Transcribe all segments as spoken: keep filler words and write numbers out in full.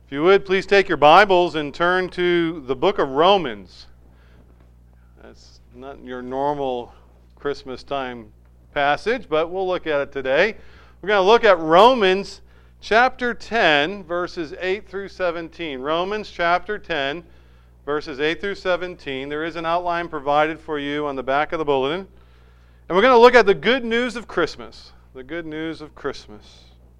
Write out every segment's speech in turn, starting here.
If you would, please take your Bibles and turn to the book of Romans. That's not your normal Christmas time passage, but we'll look at it today. We're going to look at Romans chapter ten, verses eight through seventeen. Romans chapter ten, verses eight through seventeen. There is an outline provided for you on the back of the bulletin. And we're going to look at the good news of Christmas. The good news of Christmas.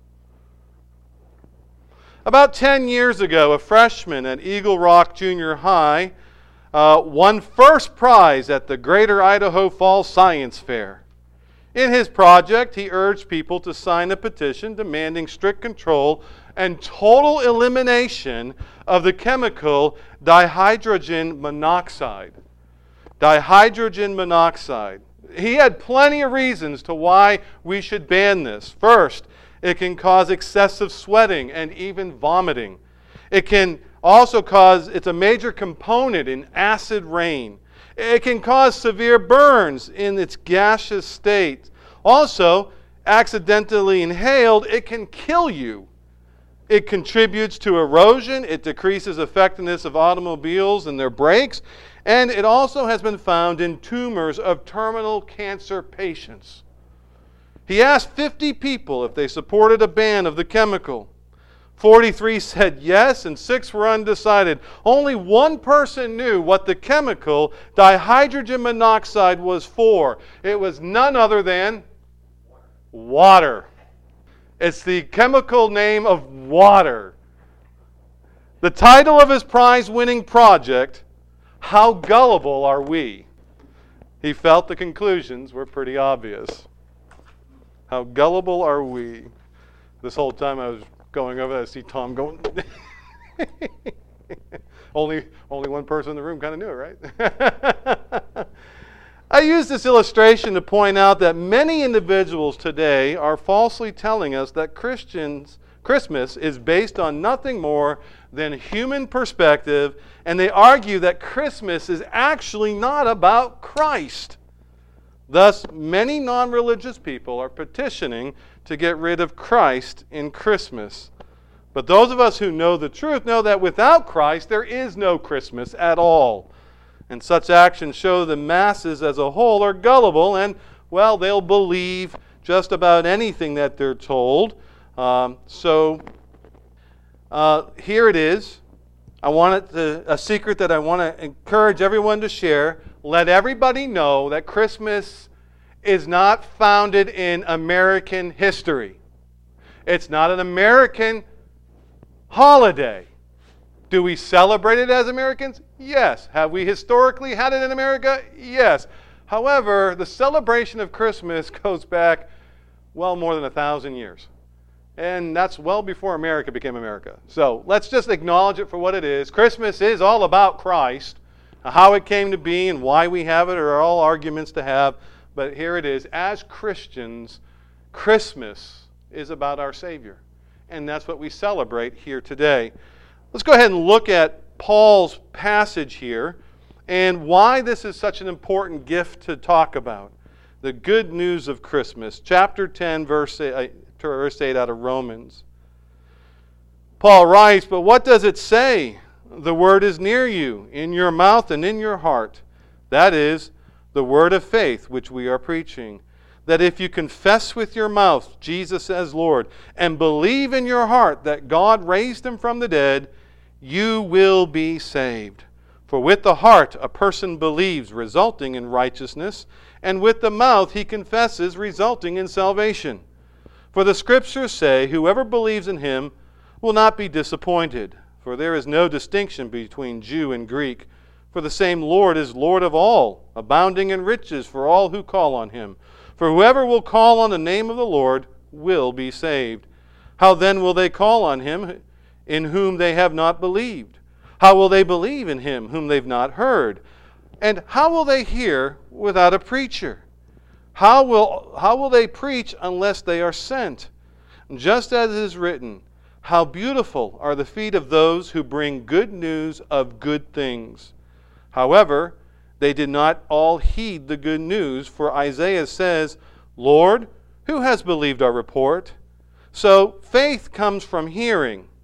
About ten years ago, a freshman at Eagle Rock Junior High uh, won first prize at the Greater Idaho Fall Science Fair. In his project, he urged people to sign a petition demanding strict control and total elimination of the chemical dihydrogen monoxide. Dihydrogen monoxide. He had plenty of reasons to why we should ban this. First, it can cause excessive sweating and even vomiting. It can also cause, it's a major component in acid rain. It can cause severe burns in its gaseous state. Also, accidentally inhaled, it can kill you. It contributes to erosion. It decreases effectiveness of automobiles and their brakes. And it also has been found in tumors of terminal cancer patients. He asked fifty people if they supported a ban of the chemical. forty-three said yes, and six were undecided. Only one person knew what the chemical dihydrogen monoxide was for. It was none other than water. It's the chemical name of water. The title of his prize-winning project, How Gullible Are We? He felt the conclusions were pretty obvious. How gullible are we? This whole time I was going over there, I see Tom going. only, only one person in the room kind of knew it, right? I use this illustration to point out that many individuals today are falsely telling us that Christians, Christmas is based on nothing more than human perspective, and they argue that Christmas is actually not about Christ. Thus, many non-religious people are petitioning to get rid of Christ in Christmas. But those of us who know the truth know that without Christ, there is no Christmas at all. And such actions show the masses as a whole are gullible and, well, they'll believe just about anything that they're told. Um, so, uh, here it is. I want it to, a secret that I want to encourage everyone to share. Let everybody know that Christmas is not founded in American history. It's not an American holiday. Do we celebrate it as Americans? Yes. Have we historically had it in America? Yes. However, the celebration of Christmas goes back well more than a thousand years. And that's well before America became America. So let's just acknowledge it for what it is. Christmas is all about Christ. How it came to be and why we have it are all arguments to have. But here it is. As Christians, Christmas is about our Savior. And that's what we celebrate here today. Let's go ahead and look at Paul's passage here and why this is such an important gift to talk about. The good news of Christmas. Chapter ten, verse eight, verse eight out of Romans. Paul writes, "But what does it say? The word is near you, in your mouth and in your heart. That is, the word of faith which we are preaching. That if you confess with your mouth Jesus as Lord, and believe in your heart that God raised him from the dead, you will be saved. For with the heart a person believes, resulting in righteousness, and with the mouth he confesses, resulting in salvation. For the Scriptures say, whoever believes in him will not be disappointed. For there is no distinction between Jew and Greek. For the same Lord is Lord of all, abounding in riches for all who call on him. For whoever will call on the name of the Lord will be saved. How then will they call on him in whom they have not believed? How will they believe in him whom they've not heard? And how will they hear without a preacher? How will, how will they preach unless they are sent? Just as it is written, how beautiful are the feet of those who bring good news of good things. However, they did not all heed the good news, for Isaiah says, Lord, who has believed our report? So faith comes from hearing,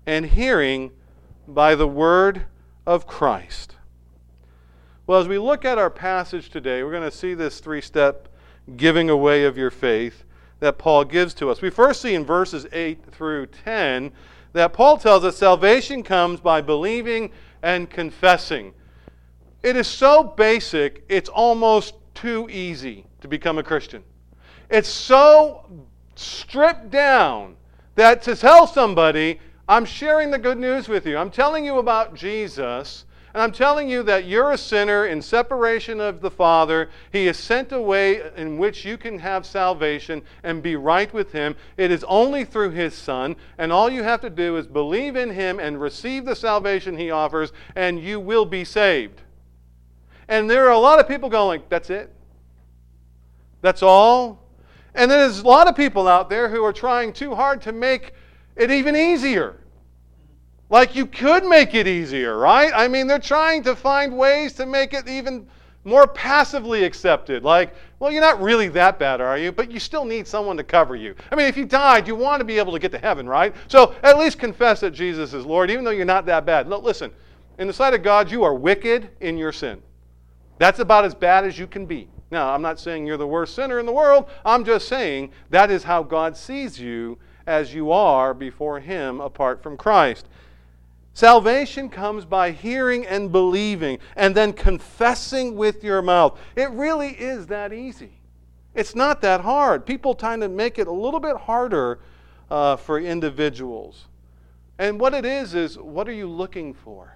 and hearing by the word of Christ. Well, as we look at our passage today, we're going to see this three-step giving away of your faith that Paul gives to us. We first see in verses eight through ten that Paul tells us salvation comes by believing and confessing. It is so basic, it's almost too easy to become a Christian. It's so stripped down that to tell somebody, I'm sharing the good news with you. I'm telling you about Jesus, and I'm telling you that you're a sinner in separation of the Father. He is sent a way in which you can have salvation and be right with Him. It is only through His Son, and all you have to do is believe in Him and receive the salvation He offers, and you will be saved. And there are a lot of people going, that's it? That's all? And then there's a lot of people out there who are trying too hard to make it even easier. Like you could make it easier, right? I mean, they're trying to find ways to make it even more passively accepted. Like, well, you're not really that bad, are you? But you still need someone to cover you. I mean, if you died, you want to be able to get to heaven, right? So at least confess that Jesus is Lord, even though you're not that bad. Look, listen, in the sight of God, you are wicked in your sin. That's about as bad as you can be. Now, I'm not saying you're the worst sinner in the world. I'm just saying that is how God sees you as you are before Him apart from Christ. Salvation comes by hearing and believing and then confessing with your mouth. It really is that easy. It's not that hard. People tend to make it a little bit harder uh, for individuals. And what it is is, what are you looking for?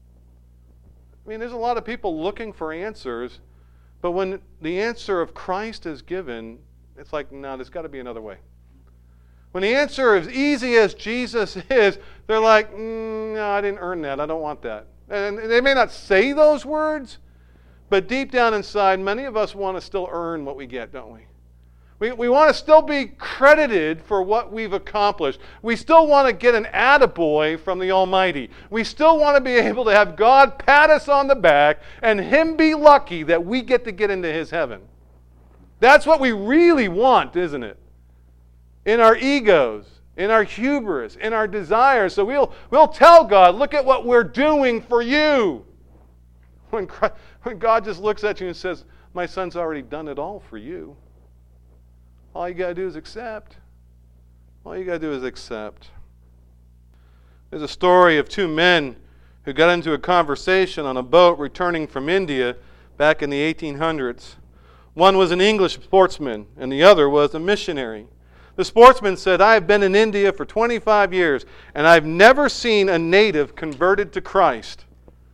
I mean, there's a lot of people looking for answers, but when the answer of Christ is given, it's like, no, there's got to be another way. When the answer is easy as Jesus is, they're like, mm, no, I didn't earn that. I don't want that. And they may not say those words, but deep down inside, many of us want to still earn what we get, don't we? We, we want to still be credited for what we've accomplished. We still want to get an attaboy from the Almighty. We still want to be able to have God pat us on the back and Him be lucky that we get to get into His heaven. That's what we really want, isn't it? In our egos, in our hubris, in our desires. So we'll, we'll tell God, look at what we're doing for you. When, Christ, when God just looks at you and says, my Son's already done it all for you. All you got to do is accept. All you got to do is accept. There's a story of two men who got into a conversation on a boat returning from India back in the eighteen hundreds. One was an English sportsman, and the other was a missionary. The sportsman said, I have been in India for twenty-five years, and I've never seen a native converted to Christ.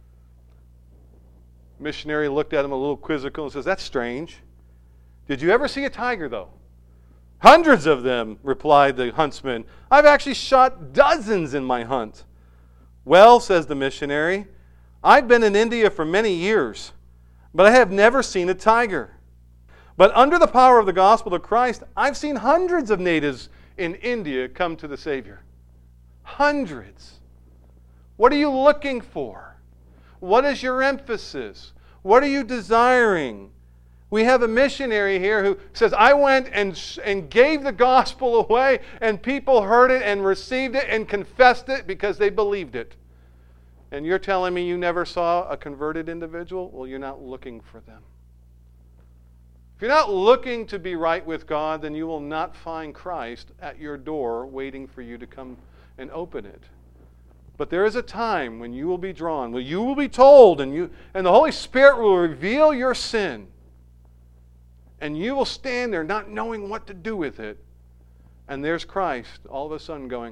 The missionary looked at him a little quizzical and says, that's strange. Did you ever see a tiger, though? Hundreds of them, replied the huntsman. I've actually shot dozens in my hunt. Well, says the missionary, I've been in India for many years, but I have never seen a tiger. But under the power of the gospel of Christ, I've seen hundreds of natives in India come to the Savior. Hundreds. What are you looking for? What is your emphasis? What are you desiring? We have a missionary here who says, I went and, and gave the gospel away, and people heard it and received it and confessed it because they believed it. And you're telling me you never saw a converted individual? Well, you're not looking for them. If you're not looking to be right with God, then you will not find Christ at your door waiting for you to come and open it. But there is a time when you will be drawn, when you will be told, and you and the Holy Spirit will reveal your sin. And you will stand there not knowing what to do with it. And there's Christ all of a sudden going,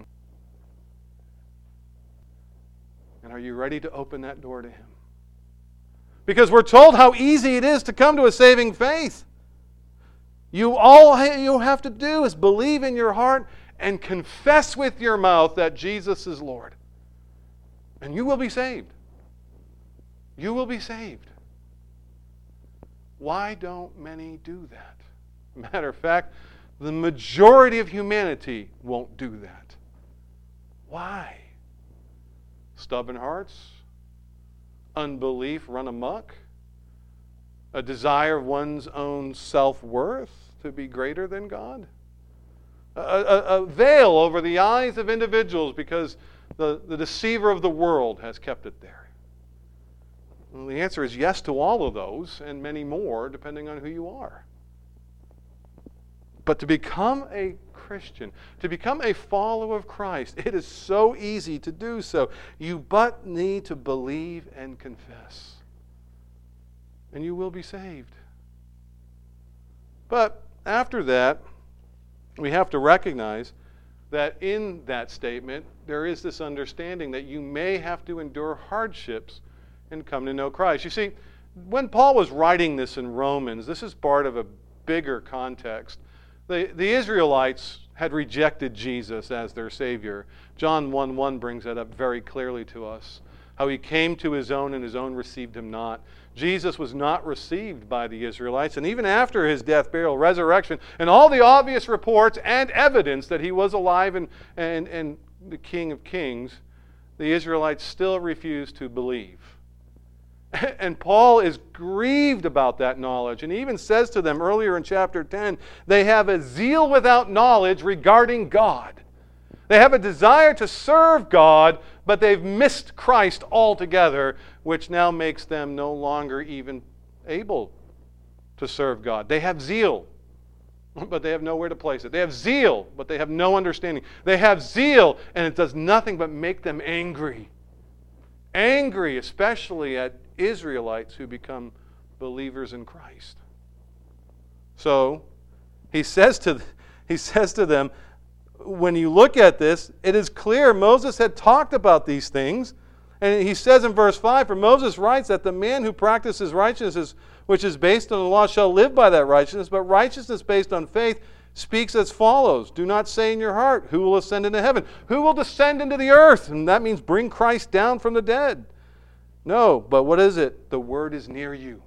and are you ready to open that door to Him? Because we're told how easy it is to come to a saving faith. You all you have to do is believe in your heart and confess with your mouth that Jesus is Lord. And you will be saved. You will be saved. Why don't many do that? Matter of fact, the majority of humanity won't do that. Why? Stubborn hearts? Unbelief run amok? A desire of one's own self-worth to be greater than God? A, a, a veil over the eyes of individuals because the, the deceiver of the world has kept it there? Well, the answer is yes to all of those and many more, depending on who you are. But to become a Christian, to become a follower of Christ, it is so easy to do so. You but need to believe and confess, and you will be saved. But after that, we have to recognize that in that statement, there is this understanding that you may have to endure hardships and come to know Christ. You see, when Paul was writing this in Romans, this is part of a bigger context. The, the Israelites had rejected Jesus as their Savior. John one one brings that up very clearly to us. How he came to his own and his own received him not. Jesus was not received by the Israelites. And even after his death, burial, resurrection, and all the obvious reports and evidence that he was alive and, and, and the King of Kings, the Israelites still refused to believe. And Paul is grieved about that knowledge. And he even says to them earlier in chapter ten, they have a zeal without knowledge regarding God. They have a desire to serve God, but they've missed Christ altogether, which now makes them no longer even able to serve God. They have zeal, but they have nowhere to place it. They have zeal, but they have no understanding. They have zeal, and it does nothing but make them angry. Angry, especially at Israelites who become believers in Christ. So, he says to, he says to them, when you look at this, it is clear Moses had talked about these things. And he says in verse five, for Moses writes that the man who practices righteousness, which is based on the law, shall live by that righteousness. But righteousness based on faith speaks as follows. Do not say in your heart, who will ascend into heaven? Who will descend into the earth? And that means bring Christ down from the dead. No, but what is it? The word is near you.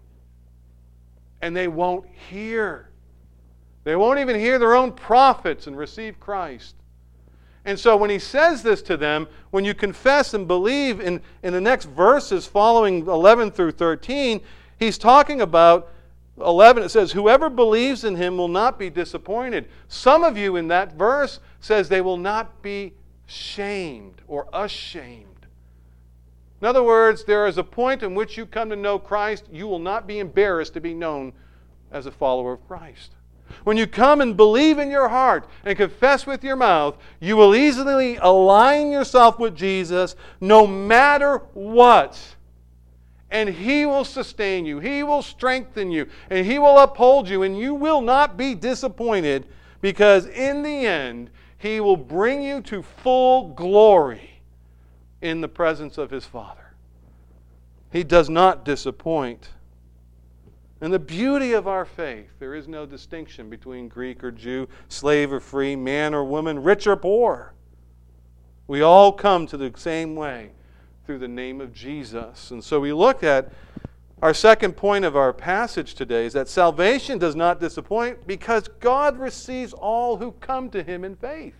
And they won't hear. They won't even hear their own prophets and receive Christ. And so when he says this to them, when you confess and believe in, in the next verses following eleven through thirteen, he's talking about eleven. It says, whoever believes in him will not be disappointed. Some of you in that verse says they will not be shamed or ashamed. In other words, there is a point in which you come to know Christ, you will not be embarrassed to be known as a follower of Christ. When you come and believe in your heart and confess with your mouth, you will easily align yourself with Jesus no matter what. And He will sustain you. He will strengthen you. And He will uphold you. And you will not be disappointed, because in the end, He will bring you to full glory in the presence of His Father. He does not disappoint. And the beauty of our faith, there is no distinction between Greek or Jew, slave or free, man or woman, rich or poor. We all come to the same way through the name of Jesus. And so we look at our second point of our passage today is that salvation does not disappoint because God receives all who come to Him in faith.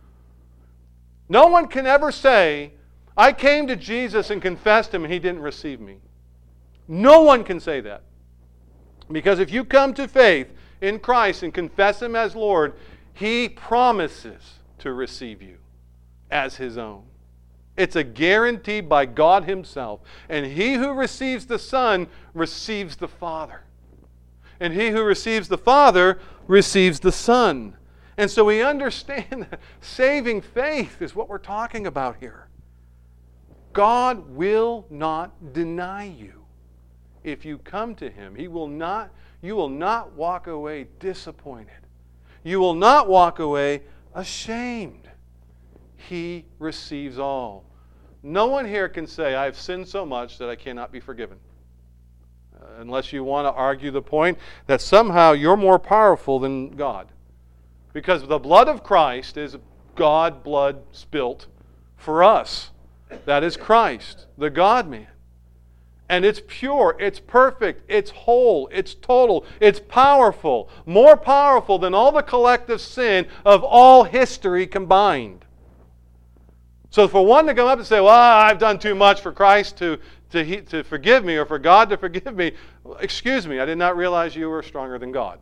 No one can ever say, I came to Jesus and confessed Him and He didn't receive me. No one can say that. Because if you come to faith in Christ and confess Him as Lord, He promises to receive you as His own. It's a guarantee by God Himself. And he who receives the Son receives the Father. And he who receives the Father receives the Son. And so we understand that saving faith is what we're talking about here. God will not deny you. If you come to Him, He will not, you will not walk away disappointed. You will not walk away ashamed. He receives all. No one here can say, I've sinned so much that I cannot be forgiven. Uh, unless you want to argue the point that somehow you're more powerful than God. Because the blood of Christ is God blood spilt for us. That is Christ, the God-man. And it's pure, it's perfect, it's whole, it's total, it's powerful. More powerful than all the collective sin of all history combined. So for one to come up and say, well, I've done too much for Christ to, to, to forgive me or for God to forgive me, excuse me, I did not realize you were stronger than God.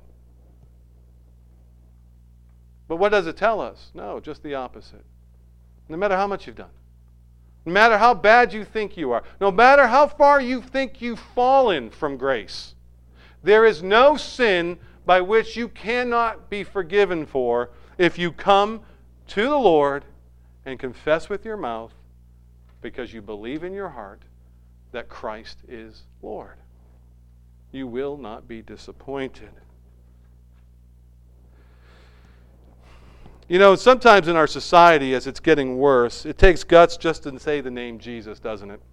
But what does it tell us? No, just the opposite. No matter how much you've done. No matter how bad you think you are, no matter how far you think you've fallen from grace, there is no sin by which you cannot be forgiven for if you come to the Lord and confess with your mouth because you believe in your heart that Christ is Lord. You will not be disappointed. You know, sometimes in our society, as it's getting worse, it takes guts just to say the name Jesus, doesn't it?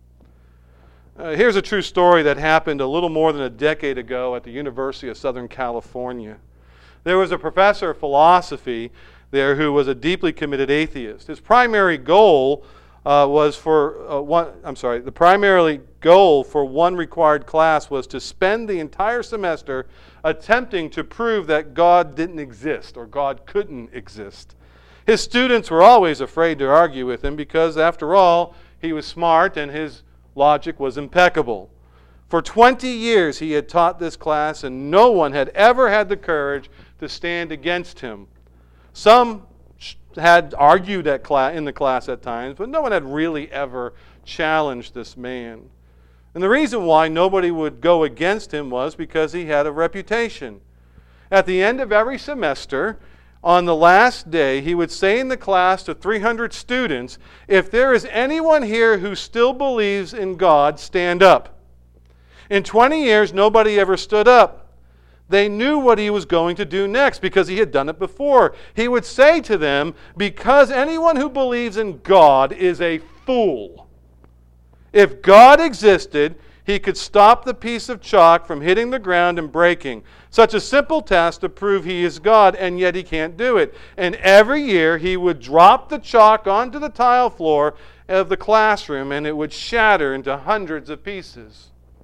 Uh, here's a true story that happened a little more than a decade ago at the University of Southern California. There was a professor of philosophy there who was a deeply committed atheist. His primary goal uh, was for uh, one, I'm sorry, the primary goal for one required class was to spend the entire semester attempting to prove that God didn't exist or God couldn't exist. His students were always afraid to argue with him because, after all, he was smart and his logic was impeccable. For twenty years he had taught this class, and no one had ever had the courage to stand against him. Some had argued at class, in the class at times, but no one had really ever challenged this man. And the reason why nobody would go against him was because he had a reputation. At the end of every semester, on the last day, he would say in the class to three hundred students, "If there is anyone here who still believes in God, stand up." In twenty years, nobody ever stood up. They knew what he was going to do next because he had done it before. He would say to them, "Because anyone who believes in God is a fool. If God existed, he could stop the piece of chalk from hitting the ground and breaking. Such a simple task to prove he is God, and yet he can't do it." And every year he would drop the chalk onto the tile floor of the classroom, and it would shatter into hundreds of pieces.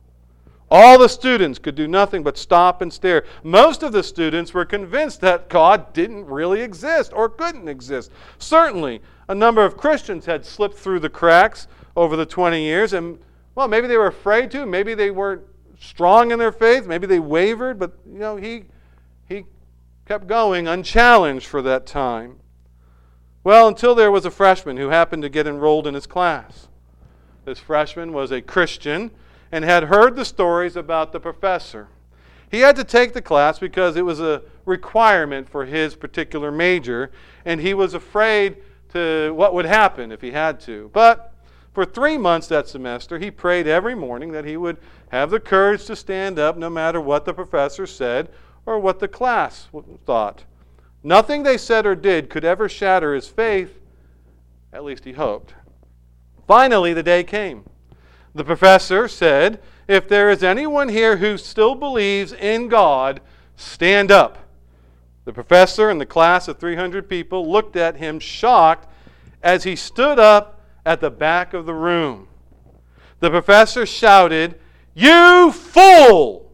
All the students could do nothing but stop and stare. Most of the students were convinced that God didn't really exist or couldn't exist. Certainly, a number of Christians had slipped through the cracks over the twenty years, and well, maybe they were afraid to, maybe they weren't strong in their faith, maybe they wavered, but you know, he he kept going unchallenged for that time. Well, until there was a freshman who happened to get enrolled in his class. This freshman was a Christian and had heard the stories about the professor. He had to take the class because it was a requirement for his particular major, and he was afraid to what would happen if he had to. But for three months that semester, he prayed every morning that he would have the courage to stand up no matter what the professor said or what the class thought. Nothing they said or did could ever shatter his faith, at least he hoped. Finally, the day came. The professor said, "If there is anyone here who still believes in God, stand up." The professor and the class of three hundred people looked at him shocked as he stood up at the back of the room. The professor shouted, "You fool!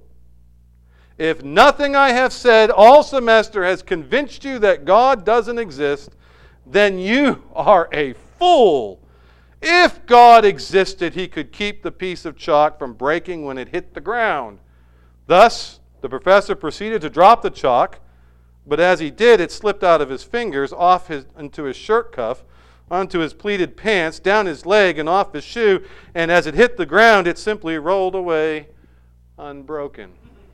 If nothing I have said all semester has convinced you that God doesn't exist, then you are a fool. If God existed, he could keep the piece of chalk from breaking when it hit the ground." Thus, the professor proceeded to drop the chalk, but as he did, it slipped out of his fingers, off his, into his shirt cuff, onto his pleated pants, down his leg, and off his shoe, and as it hit the ground, it simply rolled away unbroken.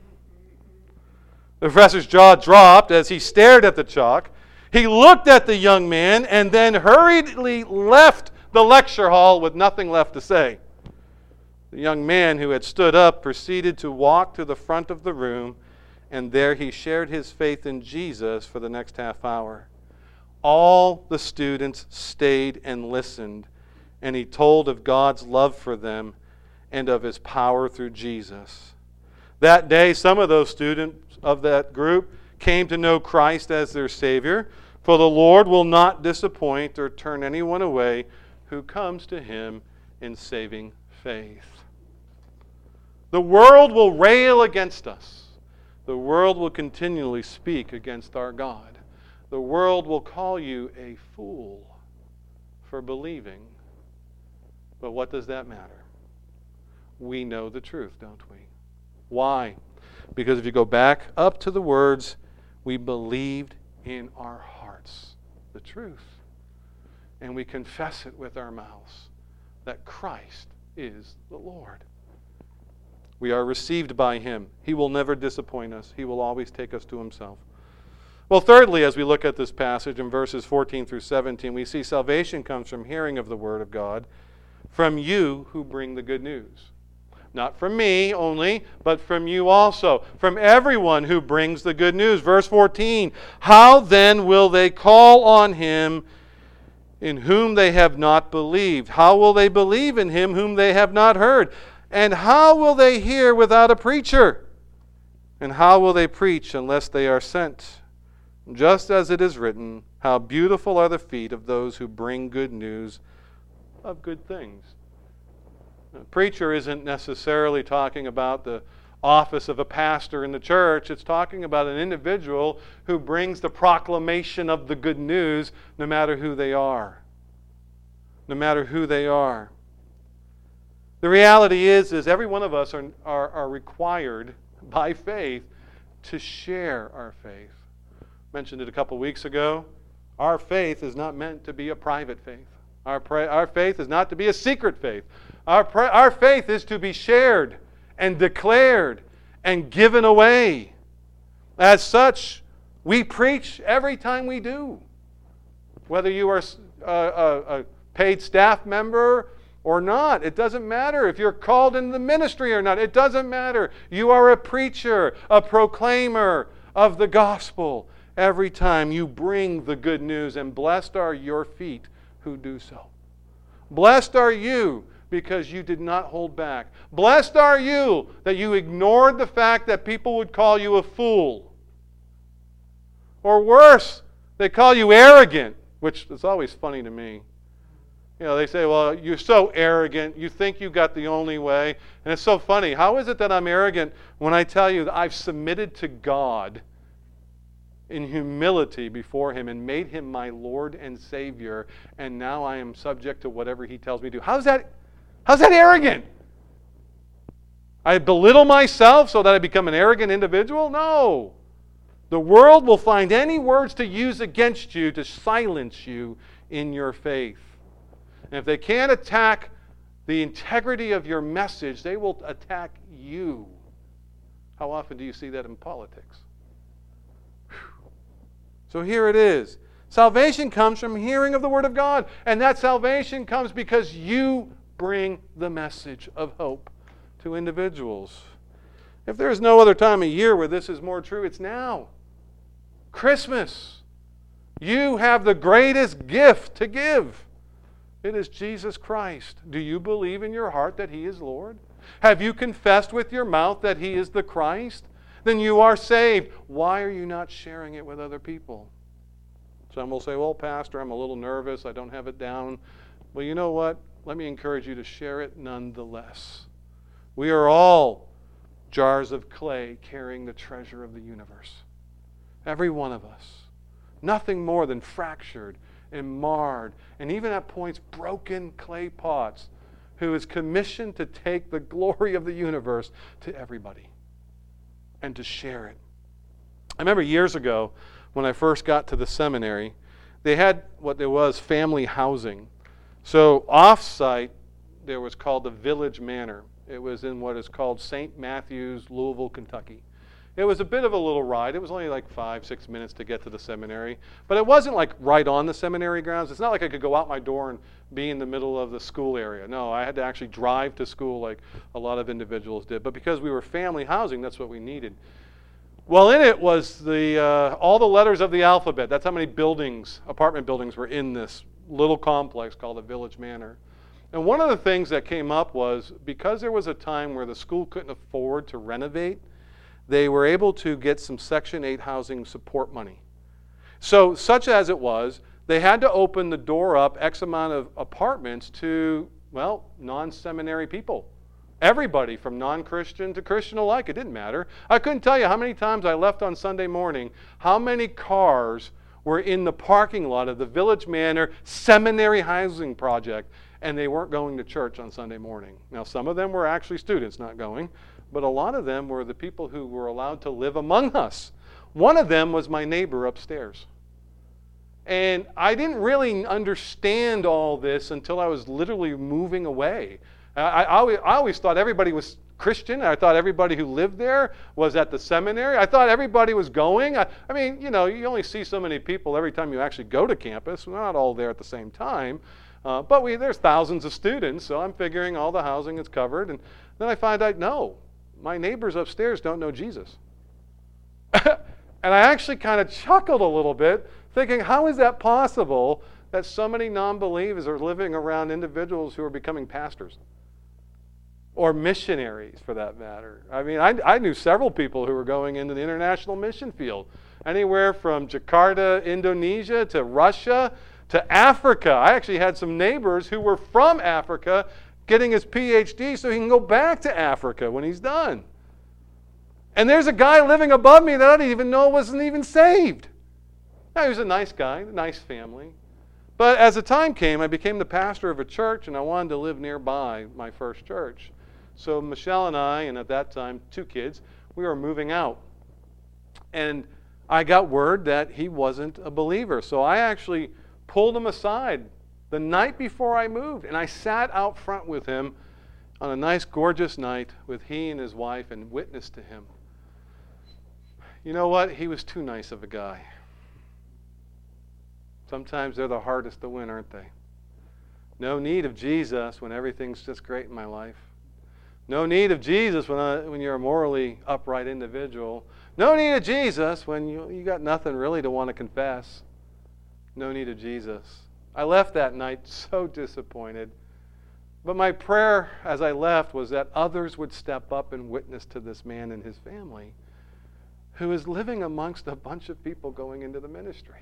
The professor's jaw dropped as he stared at the chalk. He looked at the young man and then hurriedly left the lecture hall with nothing left to say. The young man who had stood up proceeded to walk to the front of the room, and there he shared his faith in Jesus for the next half hour. All the students stayed and listened, and he told of God's love for them and of his power through Jesus. That day, some of those students of that group came to know Christ as their Savior, for the Lord will not disappoint or turn anyone away who comes to him in saving faith. The world will rail against us. The world will continually speak against our God. The world will call you a fool for believing. But what does that matter? We know the truth, don't we? Why? Because if you go back up to the words, we believed in our hearts the truth. And we confess it with our mouths. that Christ is the Lord. We are received by Him. He will never disappoint us. He will always take us to Himself. Well, thirdly, as we look at this passage in verses fourteen through seventeen, we see salvation comes from hearing of the Word of God, from you who bring the good news. Not from me only, but from you also, from everyone who brings the good news. Verse fourteen, how then will they call on Him in whom they have not believed? How will they believe in Him whom they have not heard? And how will they hear without a preacher? And how will they preach unless they are sent? Just as it is written, how beautiful are the feet of those who bring good news of good things. A preacher isn't necessarily talking about the office of a pastor in the church. It's talking about an individual who brings the proclamation of the good news no matter who they are. No matter who they are. The reality is, is every one of us are, are, are required by faith to share our faith. Mentioned it a couple weeks ago. Our faith is not meant to be a private faith. Our, pra- our faith is not to be a secret faith. Our, pra- our faith is to be shared and declared and given away. As such, we preach every time we do. Whether you are a, a, a paid staff member or not, it doesn't matter. If you're called into the ministry or not, it doesn't matter. You are a preacher, a proclaimer of the gospel. Every time you bring the good news, and blessed are your feet who do so. Blessed are you because you did not hold back. Blessed are you that you ignored the fact that people would call you a fool. Or worse, they call you arrogant, which is always funny to me. You know, they say, well, you're so arrogant. You think you got the only way. And it's so funny. How is it that I'm arrogant when I tell you that I've submitted to God in humility before Him and made Him my Lord and Savior, and now I am subject to whatever He tells me to do? How's that, how's that arrogant? I belittle myself so that I become an arrogant individual? No. The world will find any words to use against you to silence you in your faith. And if they can't attack the integrity of your message, they will attack you. How often do you see that in politics? Whew. So here it is. Salvation comes from hearing of the Word of God. And that salvation comes because you bring the message of hope to individuals. If there is no other time of year where this is more true, it's now. Christmas. You have the greatest gift to give. It is Jesus Christ. Do you believe in your heart that He is Lord? Have you confessed with your mouth that He is the Christ? Then you are saved. Why are you not sharing it with other people? Some will say, well, Pastor, I'm a little nervous. I don't have it down. Well, you know what? Let me encourage you to share it nonetheless. We are all jars of clay carrying the treasure of the universe. Every one of us. Nothing more than fractured and marred, and even at points broken clay pots, who is commissioned to take the glory of the universe to everybody and to share it. I remember years ago when I first got to the seminary, they had what there was family housing. So off-site, there was called the Village Manor. It was in what is called Saint Matthews, Louisville, Kentucky. It was a bit of a little ride. It was only like five, six minutes to get to the seminary. But it wasn't like right on the seminary grounds. It's not like I could go out my door and be in the middle of the school area. No, I had to actually drive to school like a lot of individuals did. But because we were family housing, that's what we needed. Well, in it was the uh, all the letters of the alphabet. That's how many buildings, apartment buildings, were in this little complex called the Village Manor. And one of the things that came up was because there was a time where the school couldn't afford to renovate, they were able to get some Section eight housing support money. So, such as it was, they had to open the door up X amount of apartments to, well, non-seminary people. Everybody from non-Christian to Christian alike. It didn't matter. I couldn't tell you how many times I left on Sunday morning, how many cars were in the parking lot of the Village Manor Seminary Housing Project, and they weren't going to church on Sunday morning. Now, some of them were actually students not going, but a lot of them were the people who were allowed to live among us. One of them was my neighbor upstairs. And I didn't really understand all this until I was literally moving away. I, I, always, I always thought everybody was Christian. I thought everybody who lived there was at the seminary. I thought everybody was going. I, I mean, you know, you only see so many people every time you actually go to campus. We're not all there at the same time. Uh, but we, there's thousands of students, so I'm figuring all the housing is covered. And then I find out, no, my neighbors upstairs don't know Jesus. And I actually kind of chuckled a little bit, thinking, how is that possible that so many non-believers are living around individuals who are becoming pastors? Or missionaries, for that matter. I mean, I, I knew several people who were going into the international mission field. Anywhere from Jakarta, Indonesia, to Russia, to Africa. I actually had some neighbors who were from Africa getting his P H D so he can go back to Africa when he's done. And there's a guy living above me that I didn't even know wasn't even saved. Now, he was a nice guy, a nice family. But as the time came, I became the pastor of a church, and I wanted to live nearby my first church. So Michelle and I, and at that time, two kids, we were moving out. And I got word that he wasn't a believer. So I actually pulled him aside the night before I moved, and I sat out front with him on a nice, gorgeous night with he and his wife and witnessed to him. You know what? He was too nice of a guy. Sometimes they're the hardest to win, aren't they? No need of Jesus when everything's just great in my life. No need of Jesus when, I, when you're a morally upright individual. No need of Jesus when you, you got nothing really to want to confess. No need of Jesus. I left that night so disappointed. But my prayer as I left was that others would step up and witness to this man and his family who is living amongst a bunch of people going into the ministry.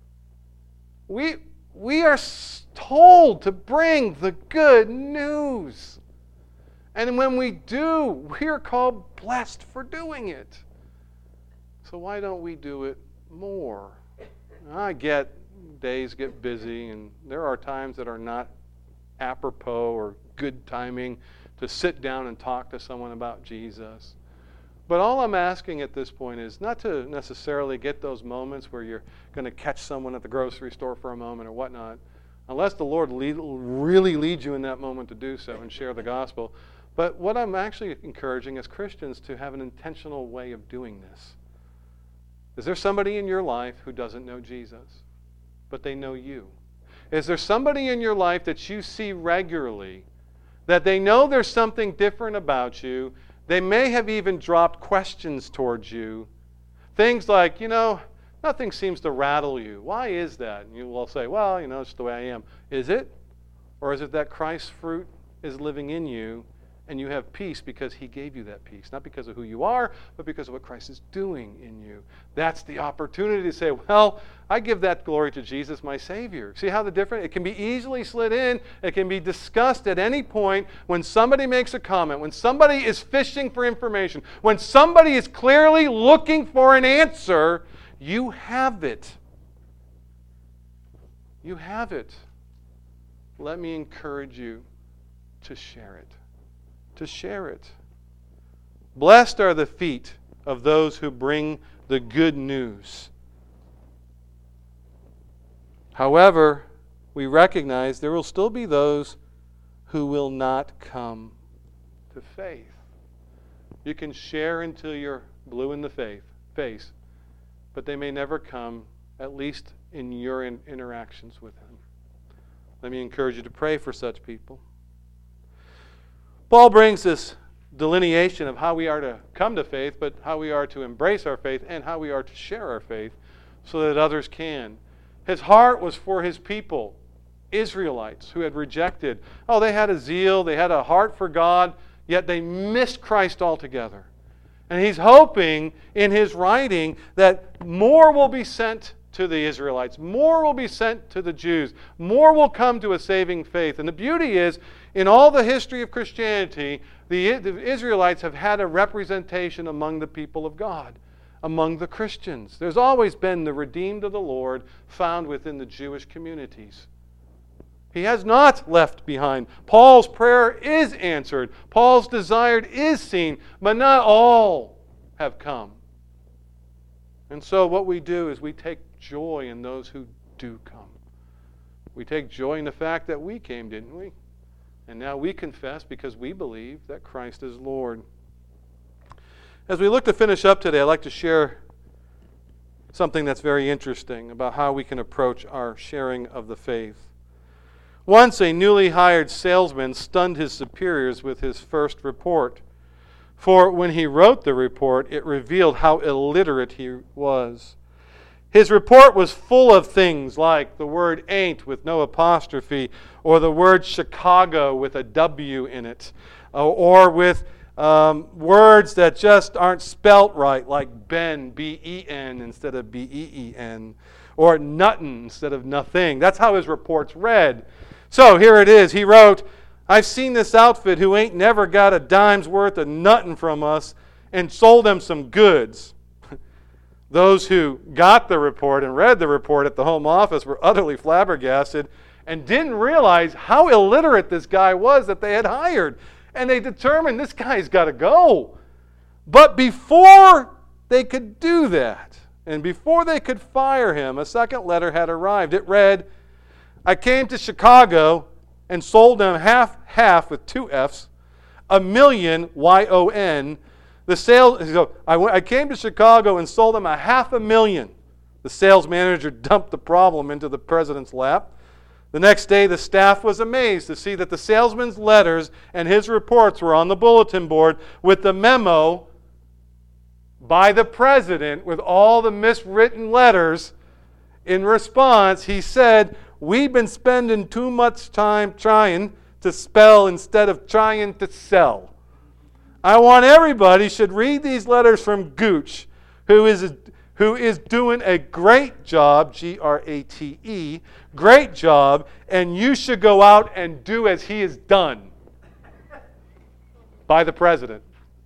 We, we are told to bring the good news. And when we do, we are called blessed for doing it. So why don't we do it more? I get days get busy, and there are times that are not apropos or good timing to sit down and talk to someone about Jesus. But all I'm asking at this point is not to necessarily get those moments where you're going to catch someone at the grocery store for a moment or whatnot, unless the Lord lead, really leads you in that moment to do so and share the gospel. But what I'm actually encouraging as Christians to have an intentional way of doing this. Is there somebody in your life who doesn't know Jesus, but they know you? Is there somebody in your life that you see regularly, that they know there's something different about you? They may have even dropped questions towards you. Things like, you know, nothing seems to rattle you. Why is that? And you will say, well, you know, it's the way I am. Is it? Or is it that Christ's fruit is living in you and you have peace because he gave you that peace? Not because of who you are, but because of what Christ is doing in you. That's the opportunity to say, well, I give that glory to Jesus, my Savior. See how the difference? It can be easily slid in. It can be discussed at any point when somebody makes a comment, when somebody is fishing for information, when somebody is clearly looking for an answer. You have it. You have it. Let me encourage you to share it. To share it. Blessed are the feet of those who bring the good news. However, we recognize there will still be those who will not come to faith. You can share until you're blue in the faith, face, but they may never come, at least in your in- interactions with Him. Let me encourage you to pray for such people. Paul brings this delineation of how we are to come to faith, but how we are to embrace our faith and how we are to share our faith so that others can. His heart was for his people, Israelites, who had rejected. Oh, they had a zeal, they had a heart for God, yet they missed Christ altogether. And he's hoping in his writing that more will be sent to the Israelites, more will be sent to the Jews, more will come to a saving faith. And the beauty is, in all the history of Christianity, the, the Israelites have had a representation among the people of God, among the Christians. There's always been the redeemed of the Lord found within the Jewish communities. He has not left behind. Paul's prayer is answered. Paul's desired is seen, but not all have come. And so what we do is we take joy in those who do come. We take joy in the fact that we came, didn't we? And now we confess because we believe that Christ is Lord. As we look to finish up today, I'd like to share something that's very interesting about how we can approach our sharing of the faith. Once a newly hired salesman stunned his superiors with his first report. For when he wrote the report, it revealed how illiterate he was. His report was full of things like the word ain't with no apostrophe, or the word Chicago with a W in it, or with um, words that just aren't spelt right, like Ben, B E N instead of B E E N, or nuttin instead of nothing. That's how his reports read. So here it is. He wrote, I've seen this outfit who ain't never got a dime's worth of nuttin from us and sold them some goods. Those who got the report and read the report at the home office were utterly flabbergasted and didn't realize how illiterate this guy was that they had hired. And they determined this guy's got to go. But before they could do that, and before they could fire him, a second letter had arrived. It read, I came to Chicago and sold them half-half with two F's, a million, Y O N. The sales, so I, went, I came to Chicago and sold them a half a million. The sales manager dumped the problem into the president's lap. The next day, the staff was amazed to see that the salesman's letters and his reports were on the bulletin board with the memo by the president with all the miswritten letters. In response, he said, we've been spending too much time trying to spell instead of trying to sell. I want everybody should read these letters from Gooch, who is who is doing a great job, G R A T E, great job, and you should go out and do as he has done by the president.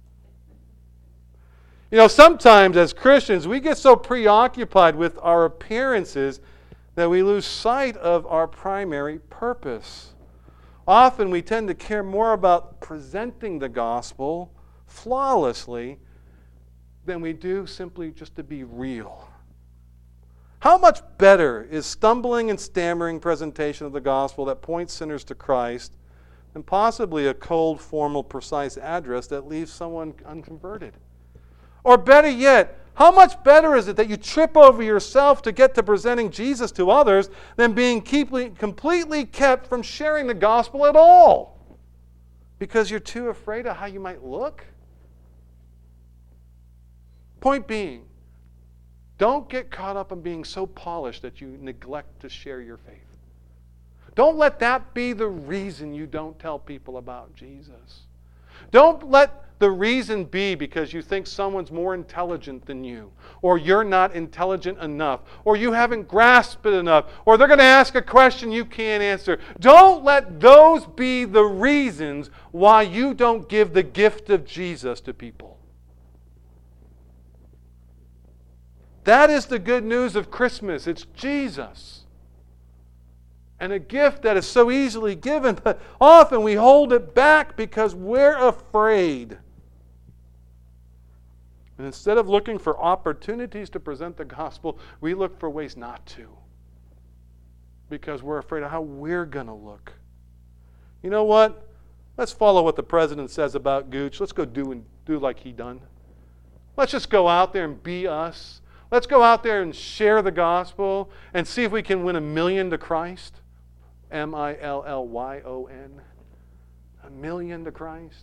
You know, sometimes as Christians, we get so preoccupied with our appearances that we lose sight of our primary purpose. Often we tend to care more about presenting the gospel flawlessly than we do simply just to be real. How much better is stumbling and stammering presentation of the gospel that points sinners to Christ than possibly a cold, formal, precise address that leaves someone unconverted? Or better yet, how much better is it that you trip over yourself to get to presenting Jesus to others than being keep, completely kept from sharing the gospel at all? Because you're too afraid of how you might look? Point being, don't get caught up in being so polished that you neglect to share your faith. Don't let that be the reason you don't tell people about Jesus. Don't let the reason be because you think someone's more intelligent than you, or you're not intelligent enough, or you haven't grasped it enough, or they're going to ask a question you can't answer. Don't let those be the reasons why you don't give the gift of Jesus to people. That is the good news of Christmas. It's Jesus. And a gift that is so easily given, but often we hold it back because we're afraid. And instead of looking for opportunities to present the gospel, we look for ways not to. Because we're afraid of how we're going to look. You know what? Let's follow what the president says about Gooch. Let's go do and do like he done. Let's just go out there and be us. Let's go out there and share the gospel and see if we can win a million to Christ. M I L L Y O N. A million to Christ.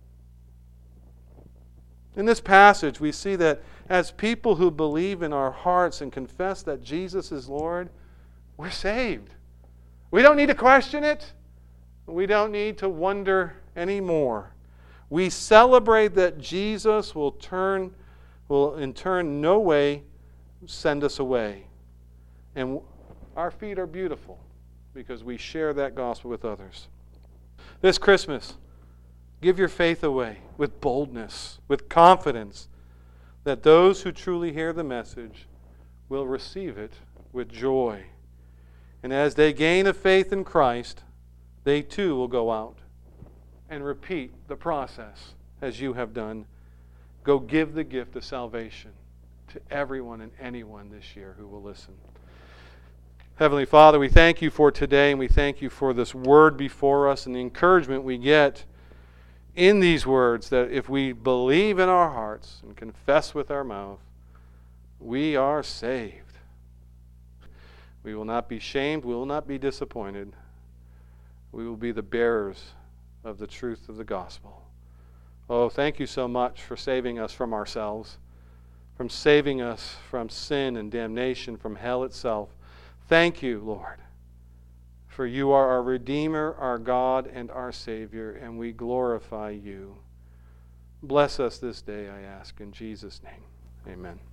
In this passage, we see that as people who believe in our hearts and confess that Jesus is Lord, we're saved. We don't need to question it. We don't need to wonder anymore. We celebrate that Jesus will turn, will in turn no way send us away. And our feet are beautiful because we share that gospel with others. This Christmas, give your faith away with boldness, with confidence, that those who truly hear the message will receive it with joy. And as they gain a faith in Christ, they too will go out and repeat the process as you have done. Go give the gift of salvation to everyone and anyone this year who will listen. Heavenly Father, we thank you for today, and we thank you for this word before us and the encouragement we get in these words, that if we believe in our hearts and confess with our mouth, we are saved. We will not be shamed. We will not be disappointed. We will be the bearers of the truth of the gospel. Oh, thank you so much for saving us from ourselves, from saving us from sin and damnation, from hell itself. Thank you, Lord, for you are our Redeemer, our God, and our Savior, and we glorify you. Bless us this day, I ask, in Jesus' name. Amen.